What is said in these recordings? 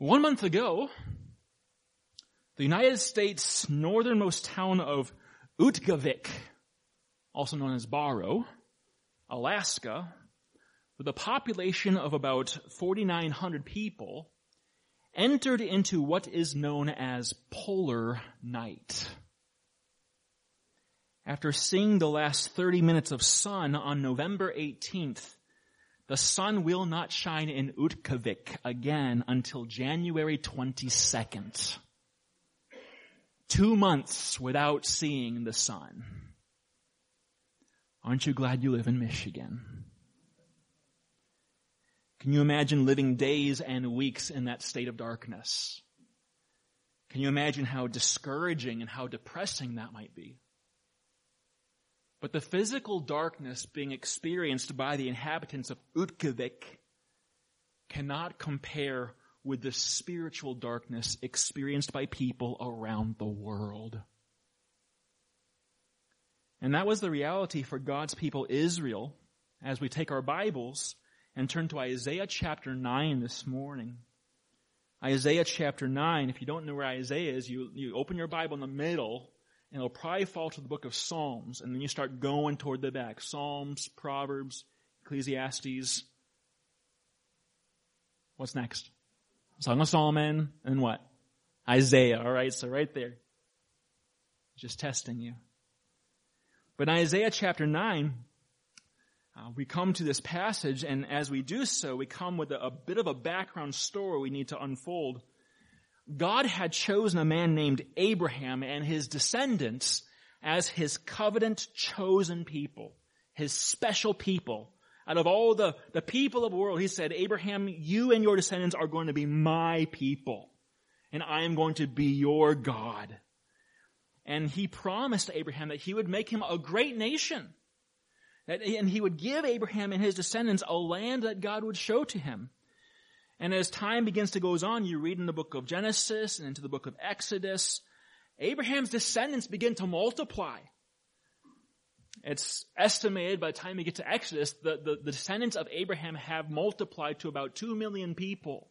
1 month ago, the United States' northernmost town of Utqiagvik, also known as Barrow, Alaska, with a population of about 4,900 people, entered into what is known as polar night. After seeing the last 30 minutes of sun on November 18th, the sun will not shine in Utqiagvik again until January 22nd. 2 months without seeing the sun. Aren't you glad you live in Michigan? Can you imagine living days and weeks in that state of darkness? Can you imagine how discouraging and how depressing that might be? But the physical darkness being experienced by the inhabitants of Utqiagvik cannot compare with the spiritual darkness experienced by people around the world. And that was the reality for God's people Israel as we take our Bibles and turn to Isaiah chapter 9 this morning. Isaiah chapter 9, if you don't know where Isaiah is, you open your Bible in the middle, and it'll probably fall to the book of Psalms, and then you start going toward the back. Psalms, Proverbs, Ecclesiastes. What's next? Song of Solomon, and what? Isaiah, alright, so right there. Just testing you. But in Isaiah chapter 9, we come to this passage, and as we do so, we come with a bit of a background story we need to unfold. God had chosen a man named Abraham and his descendants as his covenant chosen people, his special people. Out of all the people of the world, he said, Abraham, you and your descendants are going to be my people, and I am going to be your God. And he promised to Abraham that he would make him a great nation, and he would give Abraham and his descendants a land that God would show to him. And as time begins to goes on, you read in the book of Genesis and into the book of Exodus, Abraham's descendants begin to multiply. It's estimated by the time you get to Exodus, the descendants of Abraham have multiplied to about 2 million people.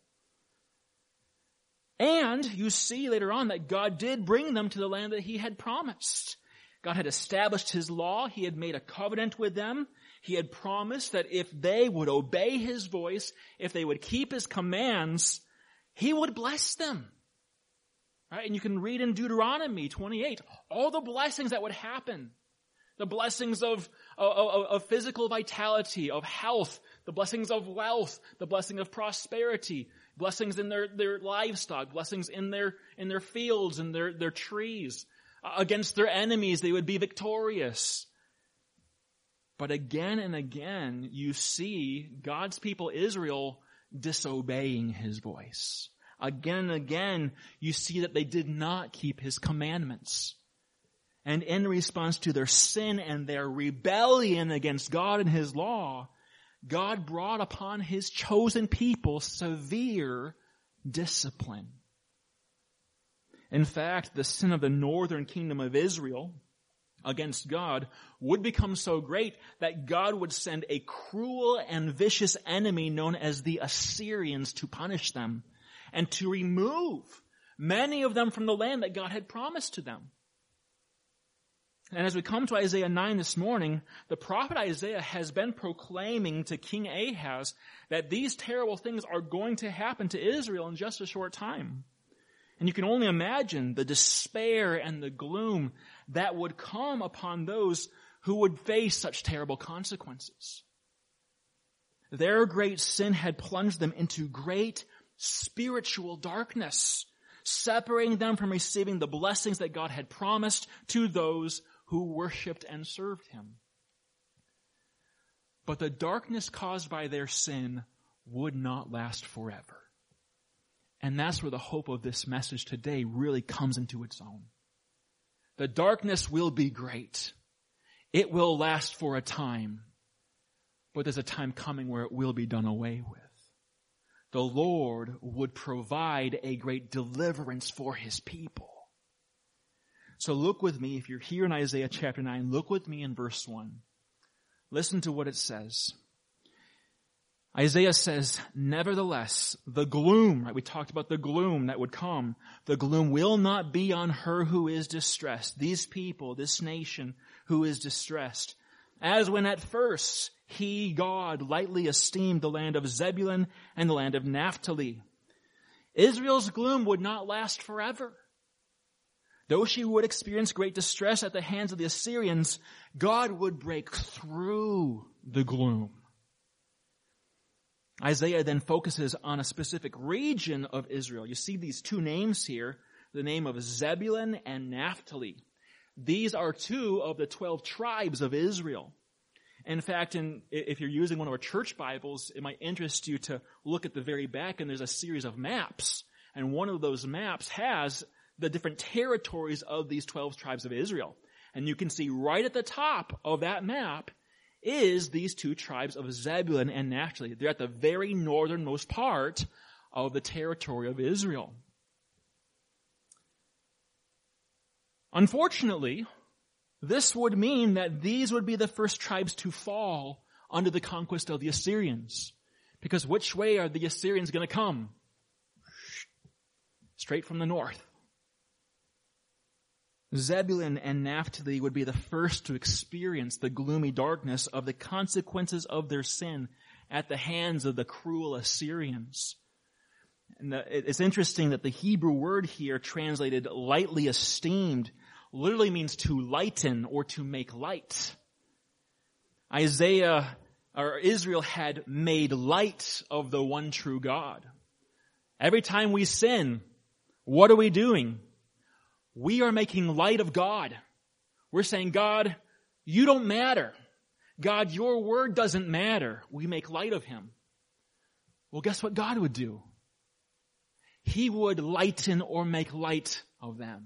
And you see later on that God did bring them to the land that he had promised. God had established his law. He had made a covenant with them. He had promised that if they would obey his voice, if they would keep his commands, he would bless them. Right? And you can read in Deuteronomy 28, all the blessings that would happen. The blessings of physical vitality, of health, the blessings of wealth, the blessing of prosperity, blessings in their livestock, blessings in their fields and their trees. Against their enemies, they would be victorious. But again and again, you see God's people Israel disobeying his voice. Again and again, you see that they did not keep his commandments. And in response to their sin and their rebellion against God and his law, God brought upon his chosen people severe discipline. In fact, the sin of the northern kingdom of Israel against God would become so great that God would send a cruel and vicious enemy known as the Assyrians to punish them and to remove many of them from the land that God had promised to them. And as we come to Isaiah 9 this morning, the prophet Isaiah has been proclaiming to King Ahaz that these terrible things are going to happen to Israel in just a short time. And you can only imagine the despair and the gloom that would come upon those who would face such terrible consequences. Their great sin had plunged them into great spiritual darkness, separating them from receiving the blessings that God had promised to those who worshipped and served him. But the darkness caused by their sin would not last forever. And that's where the hope of this message today really comes into its own. The darkness will be great. It will last for a time. But there's a time coming where it will be done away with. The Lord would provide a great deliverance for his people. So look with me, if you're here in Isaiah chapter 9, look with me in verse 1. Listen to what it says. Isaiah says, nevertheless, the gloom, right? We talked about the gloom that would come. The gloom will not be on her who is distressed. These people, this nation who is distressed. As when at first he, God, lightly esteemed the land of Zebulun and the land of Naphtali. Israel's gloom would not last forever. Though she would experience great distress at the hands of the Assyrians, God would break through the gloom. Isaiah then focuses on a specific region of Israel. You see these two names here, the name of Zebulun and Naphtali. These are two of the 12 tribes of Israel. In fact, if you're using one of our church Bibles, it might interest you to look at the very back, and there's a series of maps. And one of those maps has the different territories of these 12 tribes of Israel. And you can see right at the top of that map is these two tribes of Zebulun and Naphtali. They're at the very northernmost part of the territory of Israel. Unfortunately, this would mean that these would be the first tribes to fall under the conquest of the Assyrians. Because which way are the Assyrians going to come? Straight from the north. Zebulun and Naphtali would be the first to experience the gloomy darkness of the consequences of their sin at the hands of the cruel Assyrians. And it's interesting that the Hebrew word here translated lightly esteemed literally means to lighten or to make light. Israel had made light of the one true God. Every time we sin, what are we doing? We are making light of God. We're saying, God, you don't matter. God, your word doesn't matter. We make light of him. Well, guess what God would do? He would lighten or make light of them.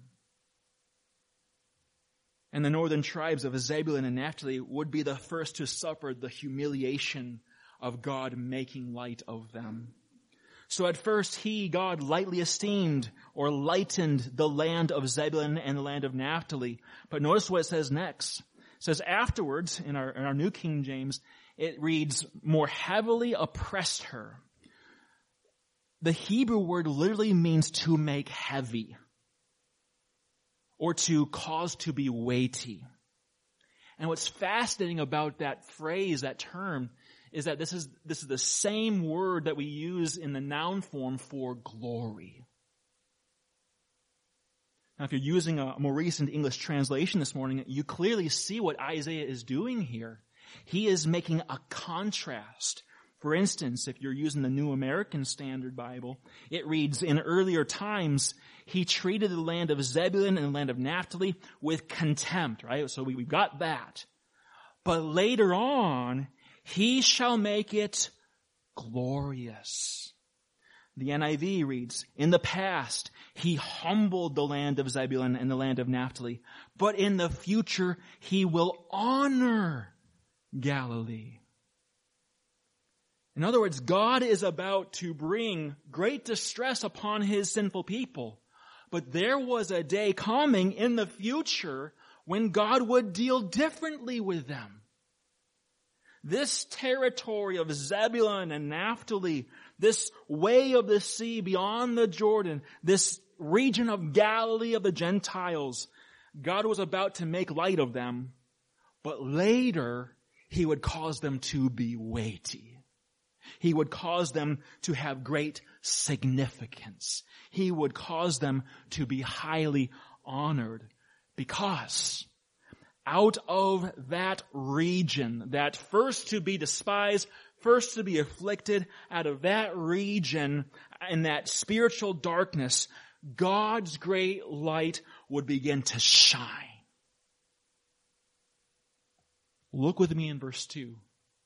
And the northern tribes of Zebulun and Naphtali would be the first to suffer the humiliation of God making light of them. So at first he, God, lightly esteemed or lightened the land of Zebulun and the land of Naphtali. But notice what it says next. It says afterwards, in our New King James, it reads, more heavily oppressed her. The Hebrew word literally means to make heavy or to cause to be weighty. And what's fascinating about that phrase, that term, is that this is the same word that we use in the noun form for glory. Now, if you're using a more recent English translation this morning, you clearly see what Isaiah is doing here. He is making a contrast. For instance, if you're using the New American Standard Bible, it reads, in earlier times, he treated the land of Zebulun and the land of Naphtali with contempt, right? So we've got that. But later on, he shall make it glorious. The NIV reads, in the past, he humbled the land of Zebulun and the land of Naphtali, but in the future, he will honor Galilee. In other words, God is about to bring great distress upon his sinful people. But there was a day coming in the future when God would deal differently with them. This territory of Zebulun and Naphtali, this way of the sea beyond the Jordan, this region of Galilee of the Gentiles, God was about to make light of them, but later he would cause them to be weighty. He would cause them to have great significance. He would cause them to be highly honored because out of that region, that first to be despised, first to be afflicted, out of that region and that spiritual darkness, God's great light would begin to shine. Look with me in verse 2.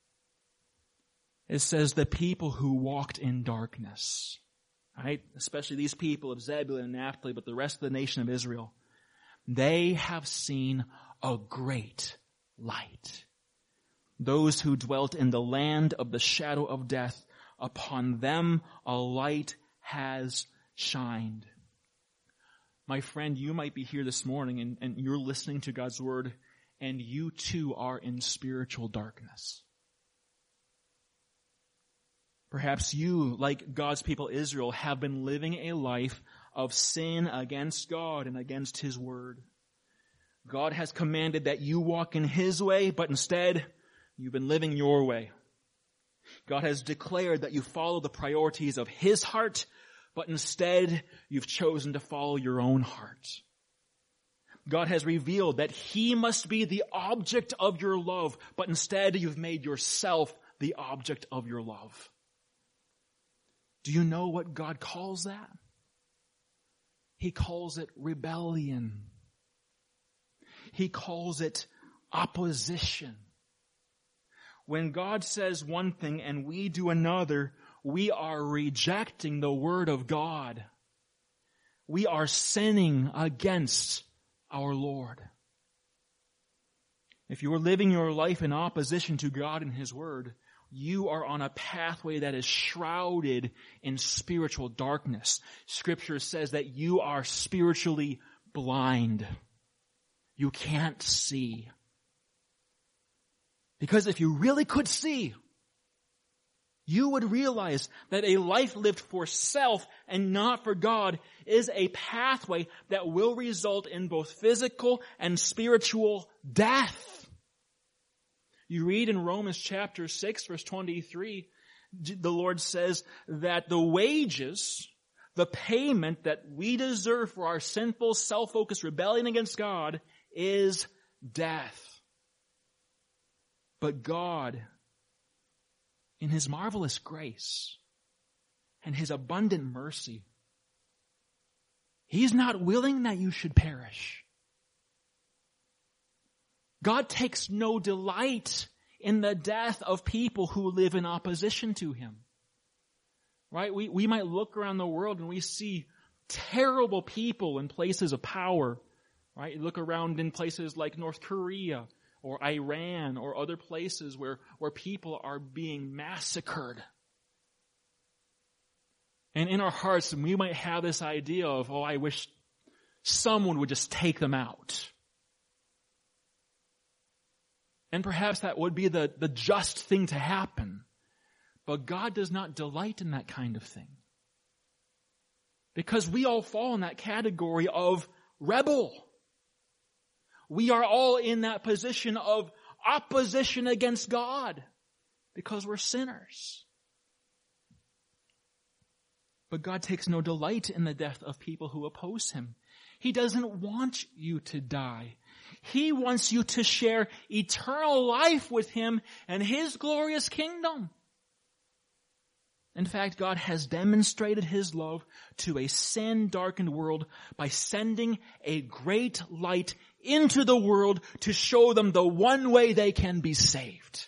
It says the people who walked in darkness, right? Especially these people of Zebulun and Naphtali, but the rest of the nation of Israel, they have seen a great light. Those who dwelt in the land of the shadow of death, upon them a light has shined. My friend, you might be here this morning and you're listening to God's word, and you too are in spiritual darkness. Perhaps you, like God's people Israel, have been living a life of sin against God and against His Word. God has commanded that you walk in His way, but instead, you've been living your way. God has declared that you follow the priorities of His heart, but instead, you've chosen to follow your own heart. God has revealed that He must be the object of your love, but instead, you've made yourself the object of your love. Do you know what God calls that? He calls it rebellion. He calls it opposition. When God says one thing and we do another, we are rejecting the Word of God. We are sinning against our Lord. If you are living your life in opposition to God and His Word, you are on a pathway that is shrouded in spiritual darkness. Scripture says that you are spiritually blind. You can't see. Because if you really could see, you would realize that a life lived for self and not for God is a pathway that will result in both physical and spiritual death. You read in Romans chapter 6, verse 23, the Lord says that the wages, the payment that we deserve for our sinful, self-focused rebellion against God is death. But God, in His marvelous grace and His abundant mercy, He's not willing that you should perish. God takes no delight in the death of people who live in opposition to Him. Right? We might look around the world and we see terrible people in places of power. Right? You look around in places like North Korea or Iran or other places where people are being massacred. And in our hearts, we might have this idea of, I wish someone would just take them out. And perhaps that would be the just thing to happen. But God does not delight in that kind of thing. Because we all fall in that category of rebel. We are all in that position of opposition against God. Because we're sinners. But God takes no delight in the death of people who oppose Him. He doesn't want you to die. He wants you to share eternal life with Him and His glorious kingdom. In fact, God has demonstrated His love to a sin-darkened world by sending a great light into the world to show them the one way they can be saved.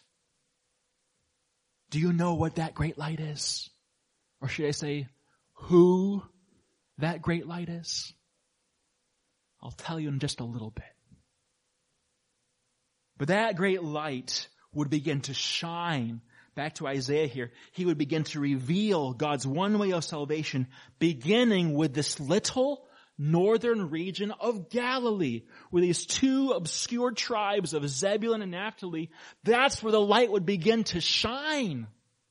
Do you know what that great light is? Or should I say, who that great light is? I'll tell you in just a little bit. But that great light would begin to shine. Back to Isaiah here. He would begin to reveal God's one way of salvation, beginning with this little northern region of Galilee, where these two obscure tribes of Zebulun and Naphtali, that's where the light would begin to shine.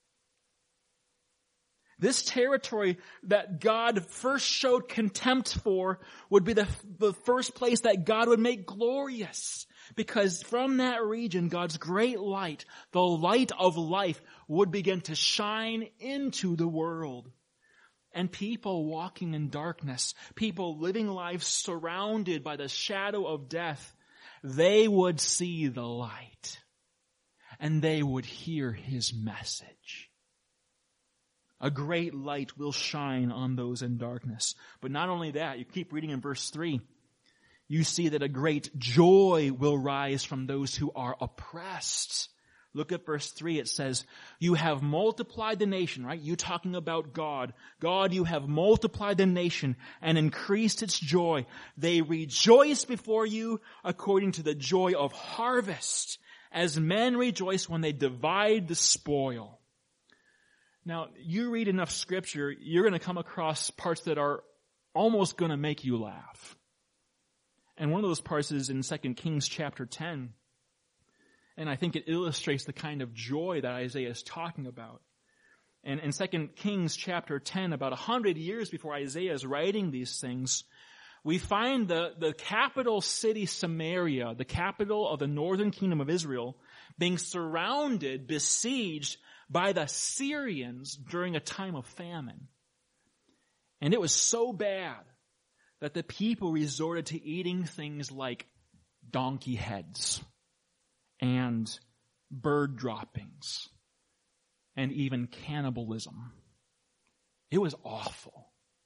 This territory that God first showed contempt for would be the first place that God would make glorious. Because from that region, God's great light, the light of life, would begin to shine into the world. And people walking in darkness, people living lives surrounded by the shadow of death, they would see the light. And they would hear His message. A great light will shine on those in darkness. But not only that, you keep reading in verse 3. You see that a great joy will rise from those who are oppressed. Look at verse 3. It says, you have multiplied the nation, right? You talking about God. God, you have multiplied the nation and increased its joy. They rejoice before you according to the joy of harvest, as men rejoice when they divide the spoil. Now, you read enough scripture, you're going to come across parts that are almost going to make you laugh. And one of those parts is in 2 Kings chapter 10. And I think it illustrates the kind of joy that Isaiah is talking about. And in 2 Kings chapter 10, about 100 years before Isaiah is writing these things, we find the capital city Samaria, the capital of the northern kingdom of Israel, being surrounded, besieged by the Syrians during a time of famine. And it was so bad that the people resorted to eating things like donkey heads and bird droppings and even cannibalism. It was awful.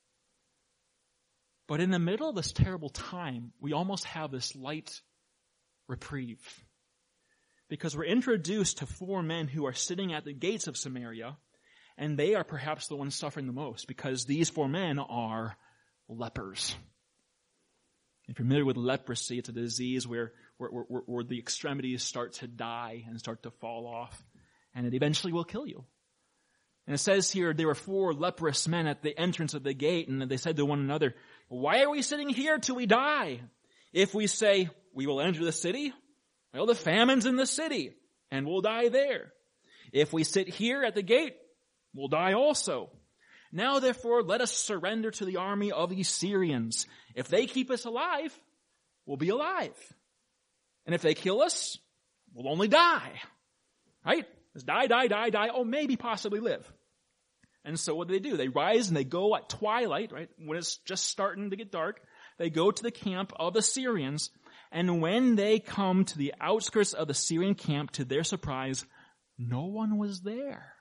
But in the middle of this terrible time, we almost have this light reprieve. Because we're introduced to 4 men who are sitting at the gates of Samaria, and they are perhaps the ones suffering the most, because these 4 men are lepers. If you're familiar with leprosy, it's a disease where the extremities start to die and start to fall off, and it eventually will kill you. And it says here, there were 4 leprous men at the entrance of the gate, and they said to one another, "Why are we sitting here till we die? If we say, we will enter the city, well, the famine's in the city, and we'll die there. If we sit here at the gate, we'll die also. Now, therefore, let us surrender to the army of these Syrians. If they keep us alive, we'll be alive. And if they kill us, we'll only die." Right? Just die, oh, maybe possibly live. And so what do? They rise and they go at twilight, right? When it's just starting to get dark, they go to the camp of the Syrians. And when they come to the outskirts of the Syrian camp, to their surprise, no one was there.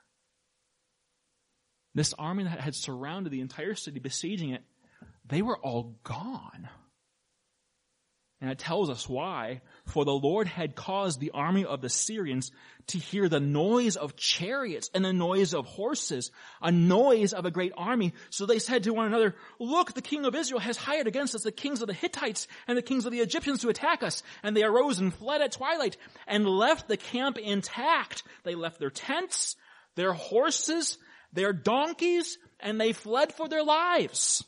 This army that had surrounded the entire city, besieging it, they were all gone. And it tells us why. For the Lord had caused the army of the Syrians to hear the noise of chariots and the noise of horses, a noise of a great army. So they said to one another, "Look, the king of Israel has hired against us the kings of the Hittites and the kings of the Egyptians to attack us." And they arose and fled at twilight and left the camp intact. They left their tents, their horses, their donkeys, and they fled for their lives.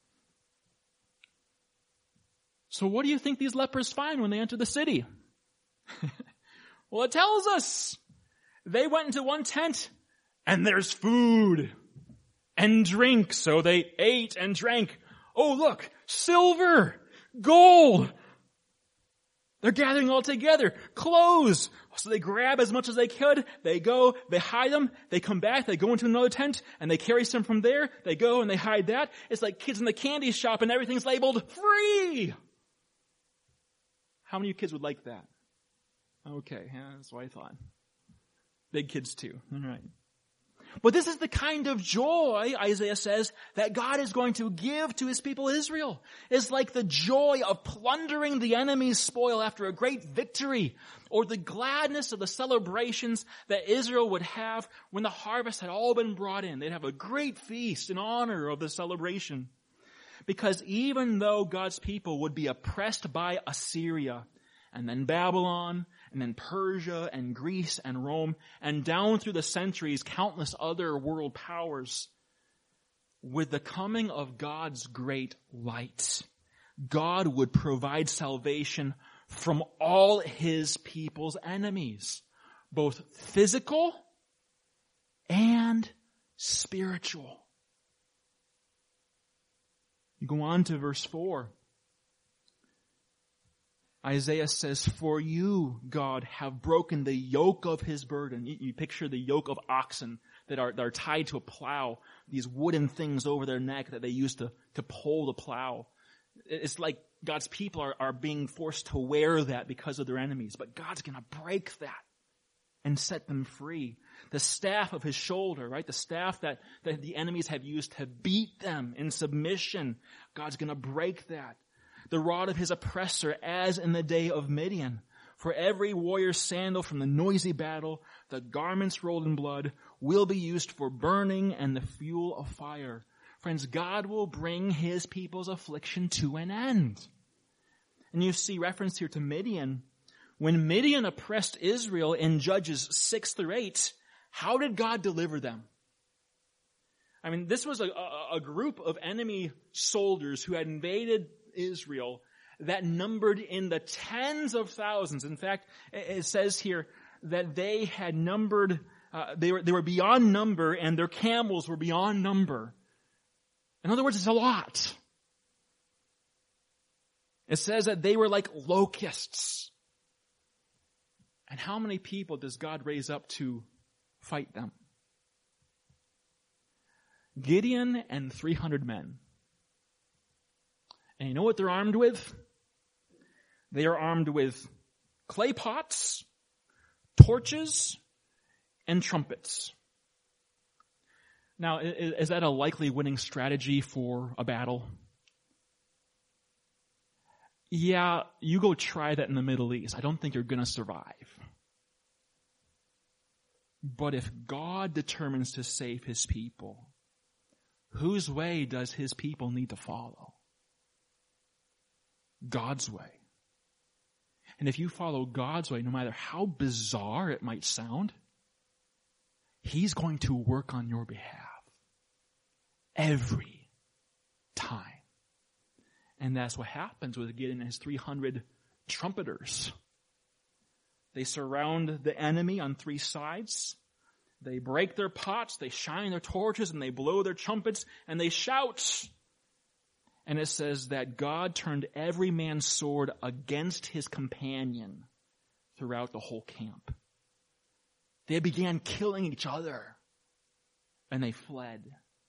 So what do you think these lepers find when they enter the city? Well, it tells us they went into one tent and there's food and drink. So they ate and drank. Oh, look, silver, gold. They're gathering all together. Clothes. So they grab as much as they could. They go, they hide them. They come back. They go into another tent and they carry some from there. They go and they hide that. It's like kids in the candy shop and everything's labeled free. How many of you kids would like that? Okay, yeah, that's what I thought. Big kids too. All right. But this is the kind of joy, Isaiah says, that God is going to give to his people Israel. It's like the joy of plundering the enemy's spoil after a great victory, or the gladness of the celebrations that Israel would have when the harvest had all been brought in. They'd have a great feast in honor of the celebration. Because even though God's people would be oppressed by Assyria, and then Babylon, and then Persia, and Greece, and Rome, and down through the centuries, countless other world powers, with the coming of God's great light, God would provide salvation from all his people's enemies, both physical and spiritual. You go on to verse 4. Isaiah says, "For you, God, have broken the yoke of his burden." You picture the yoke of oxen that are tied to a plow, these wooden things over their neck that they use to pull the plow. It's like God's people are being forced to wear that because of their enemies. But God's going to break that and set them free. The staff of his shoulder, right? The staff that the enemies have used to beat them in submission. God's going to break that. The rod of his oppressor, as in the day of Midian. For every warrior's sandal from the noisy battle, the garments rolled in blood, will be used for burning and the fuel of fire. Friends, God will bring his people's affliction to an end. And you see reference here to Midian. When Midian oppressed Israel in Judges 6 through 8, how did God deliver them? I mean, this was a group of enemy soldiers who had invaded Israel that numbered in the tens of thousands. In fact, it says here that they had numbered They were beyond number, and their camels were beyond number. In other words, it's a lot. It says that they were like locusts. And how many people does God raise up to fight them? Gideon and 300 men. And you know what they're armed with? They are armed with clay pots, torches, and trumpets. Now, is that a likely winning strategy for a battle? Yeah, you go try that in the Middle East. I don't think you're going to survive. But if God determines to save his people, whose way does his people need to follow? God's way. And if you follow God's way, no matter how bizarre it might sound, he's going to work on your behalf every time. And that's what happens with Gideon and his 300 trumpeters. They surround the enemy on three sides. They break their pots, they shine their torches, and they blow their trumpets, and they shout. And it says that God turned every man's sword against his companion throughout the whole camp. They began killing each other, and they fled.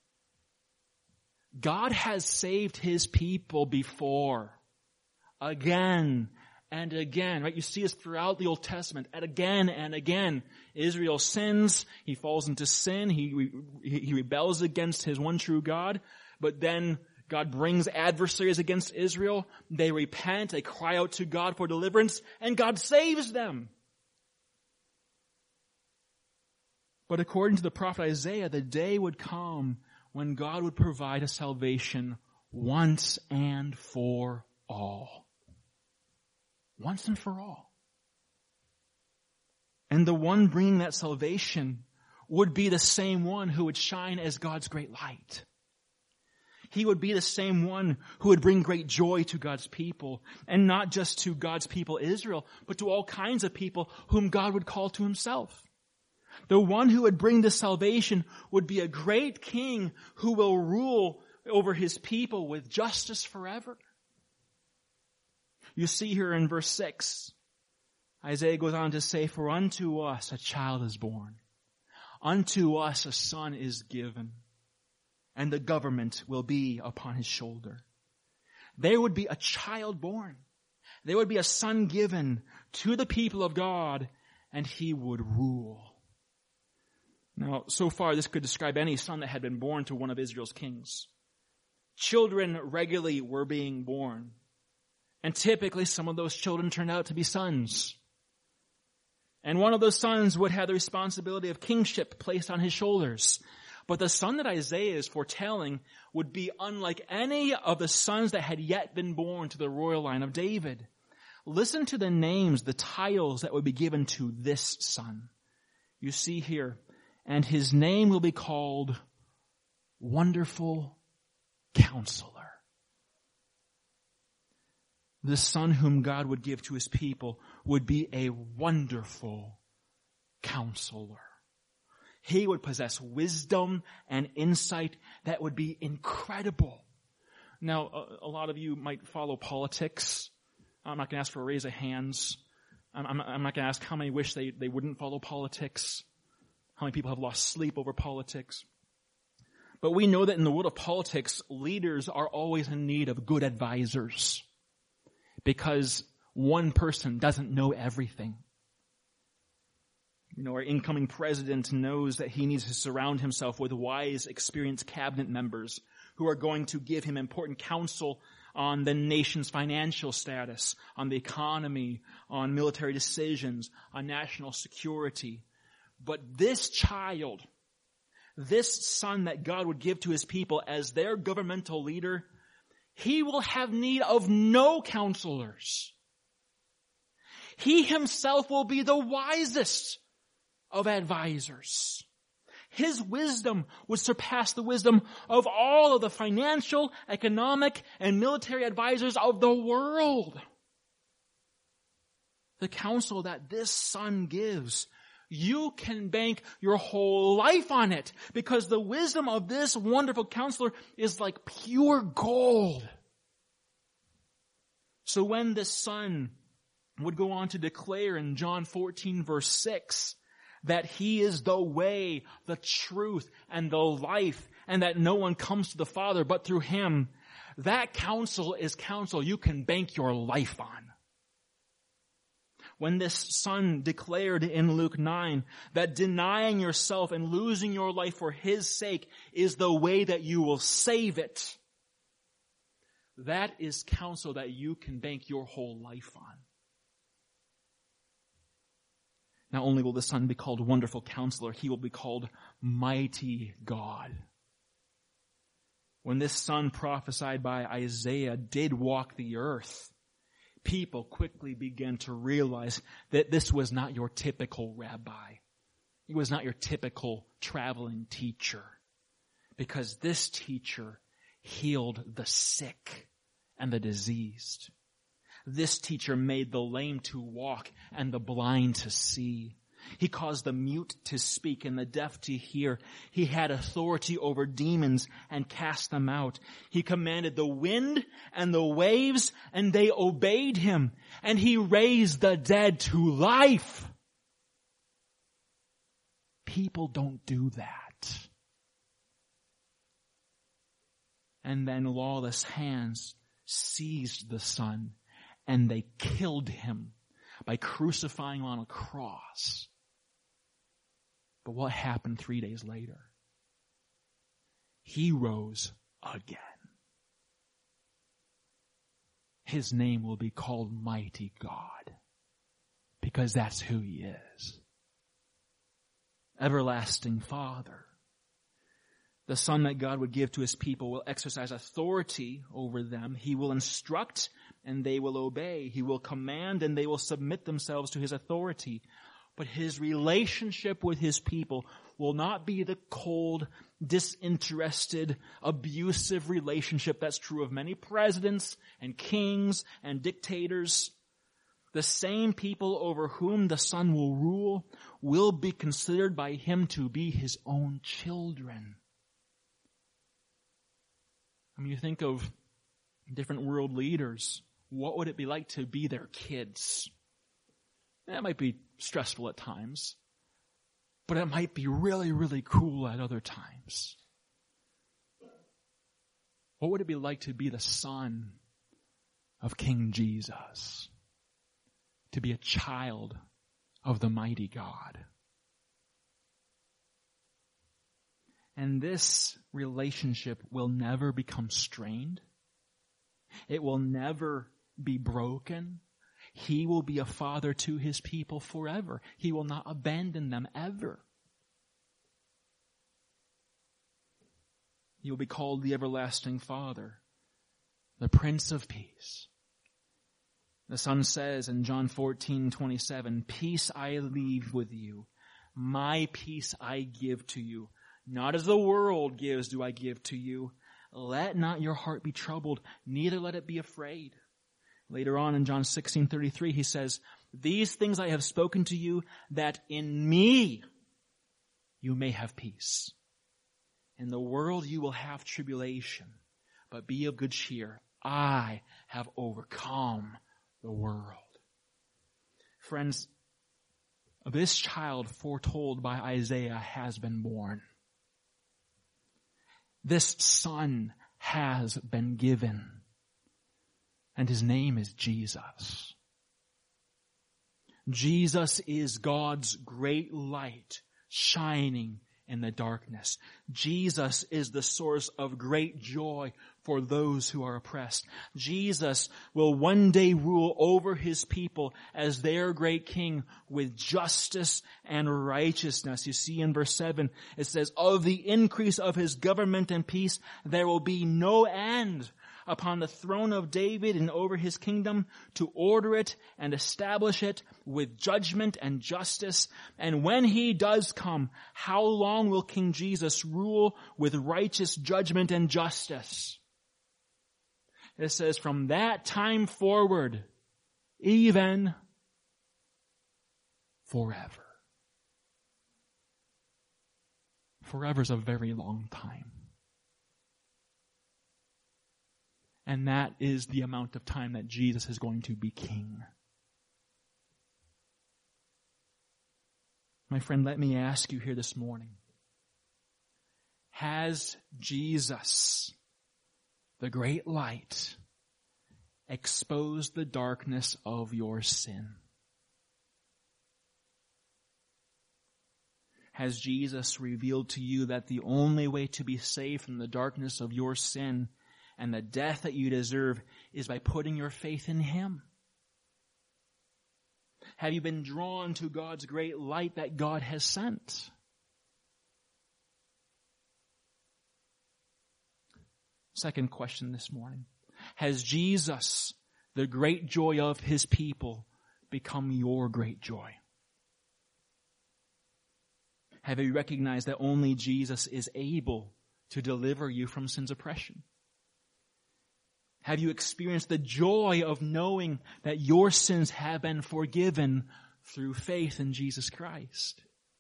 God has saved his people before, again and again, right? You see this throughout the Old Testament, and again. Israel sins, he falls into sin, he rebels against his one true God, but then God brings adversaries against Israel, they repent, they cry out to God for deliverance, and God saves them. But according to the prophet Isaiah, the day would come when God would provide a salvation once and for all. Once and for all. And the one bringing that salvation would be the same one who would shine as God's great light. He would be the same one who would bring great joy to God's people, and not just to God's people Israel, but to all kinds of people whom God would call to himself. The one who would bring this salvation would be a great king who will rule over his people with justice forever. You see here in verse 6, Isaiah goes on to say, "For unto us a child is born, unto us a son is given, and the government will be upon his shoulder." There would be a child born. There would be a son given to the people of God, and he would rule. Now, so far, this could describe any son that had been born to one of Israel's kings. Children regularly were being born. And typically, some of those children turned out to be sons. And one of those sons would have the responsibility of kingship placed on his shoulders. But the son that Isaiah is foretelling would be unlike any of the sons that had yet been born to the royal line of David. Listen to the names, the titles that would be given to this son. You see here, "And his name will be called Wonderful Counselor." The son whom God would give to his people would be a wonderful counselor. He would possess wisdom and insight that would be incredible. Now, a lot of you might follow politics. I'm not going to ask for a raise of hands. I'm not going to ask how many wish they wouldn't follow politics. How many people have lost sleep over politics? But we know that in the world of politics, leaders are always in need of good advisors, because one person doesn't know everything. You know, our incoming president knows that he needs to surround himself with wise, experienced cabinet members who are going to give him important counsel on the nation's financial status, on the economy, on military decisions, on national security. But this child, this son that God would give to his people as their governmental leader, he will have need of no counselors. He himself will be the wisest of advisors. His wisdom would surpass the wisdom of all of the financial, economic, and military advisors of the world. The counsel that this son gives You can bank your whole life on it, because the wisdom of this wonderful counselor is like pure gold. So when the Son would go on to declare in John 14 verse 6 that He is the way, the truth, and the life, and that no one comes to the Father but through Him, that counsel is counsel you can bank your life on. When this Son declared in Luke 9 that denying yourself and losing your life for His sake is the way that you will save it, that is counsel that you can bank your whole life on. Not only will the Son be called Wonderful Counselor, He will be called Mighty God. When this Son prophesied by Isaiah did walk the earth, people quickly began to realize that this was not your typical rabbi. He was not your typical traveling teacher, because this teacher healed the sick and the diseased. This teacher made the lame to walk and the blind to see. He caused the mute to speak and the deaf to hear. He had authority over demons and cast them out. He commanded the wind and the waves, and they obeyed Him. And He raised the dead to life. People don't do that. And then lawless hands seized the Son, and they killed Him by crucifying Him on a cross. But what happened 3 days later? He rose again. His name will be called Mighty God, because that's who He is. Everlasting Father. The Son that God would give to His people will exercise authority over them. He will instruct and they will obey. He will command and they will submit themselves to His authority. But His relationship with His people will not be the cold, disinterested, abusive relationship that's true of many presidents and kings and dictators. The same people over whom the Son will rule will be considered by Him to be His own children. I mean, you think of different world leaders. What would it be like to be their kids? That might be stressful at times, but it might be really, really cool at other times. What would it be like to be the son of King Jesus? To be a child of the mighty God? And this relationship will never become strained. It will never be broken. He will be a father to His people forever. He will not abandon them ever. He will be called the Everlasting Father, the Prince of Peace. The Son says in John 14:27, "Peace I leave with you. My peace I give to you. Not as the world gives do I give to you. Let not your heart be troubled, neither let it be afraid." Later on in John 16:33, He says, "These things I have spoken to you, that in me you may have peace. In the world you will have tribulation, but be of good cheer. I have overcome the world." Friends, this child foretold by Isaiah has been born. This Son has been given. And His name is Jesus. Jesus is God's great light shining in the darkness. Jesus is the source of great joy for those who are oppressed. Jesus will one day rule over His people as their great King with justice and righteousness. You see in verse 7, it says, "Of the increase of His government and peace, there will be no end upon the throne of David and over His kingdom, to order it and establish it with judgment and justice. And when He does come, how long will King Jesus rule with righteous judgment and justice?" It says, from that time forward, even forever. forever is a very long time. And that is the amount of time that Jesus is going to be king. My friend, let me ask you here this morning. Has Jesus, the great light, exposed the darkness of your sin? Has Jesus revealed to you that the only way to be saved from the darkness of your sin and the death that you deserve is by putting your faith in Him? Have you been drawn to God's great light that God has sent? Second question this morning. Has Jesus, the great joy of His people, become your great joy? Have you recognized that only Jesus is able to deliver you from sin's oppression? Have you experienced the joy of knowing that your sins have been forgiven through faith in Jesus Christ?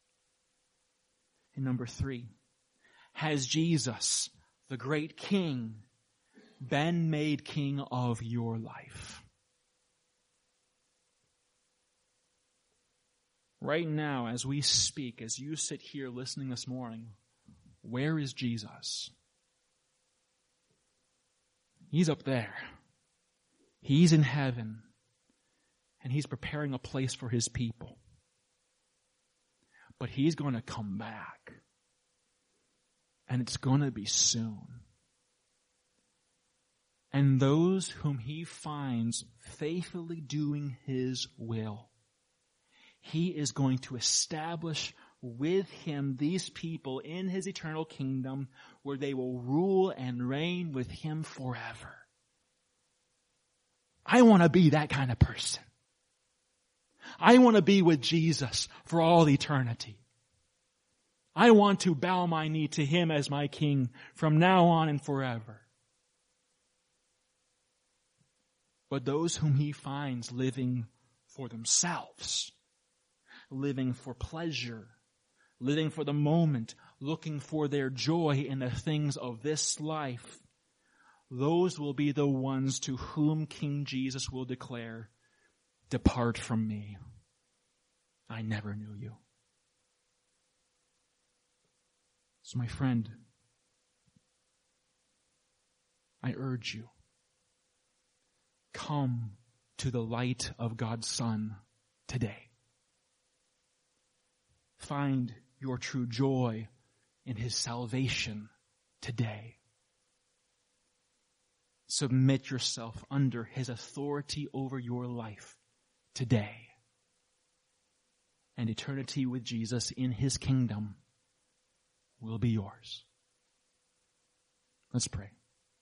And number 3, has Jesus, the great King, been made king of your life? Right now, as we speak, as you sit here listening this morning, where is Jesus? He's up there. He's in heaven. And He's preparing a place for His people. But He's going to come back. And it's going to be soon. And those whom He finds faithfully doing His will, He is going to establish with Him these people in His eternal kingdom where they will rule and reign with Him forever. I want to be that kind of person. I want to be with Jesus for all eternity. I want to bow my knee to Him as my King from now on and forever. But those whom He finds living for themselves, living for pleasure, living for the moment, looking for their joy in the things of this life, those will be the ones to whom King Jesus will declare, "Depart from me. I never knew you." So my friend, I urge you, come to the light of God's Son today. Find your true joy in His salvation today. Submit yourself under His authority over your life today. And eternity with Jesus in His kingdom will be yours. Let's pray.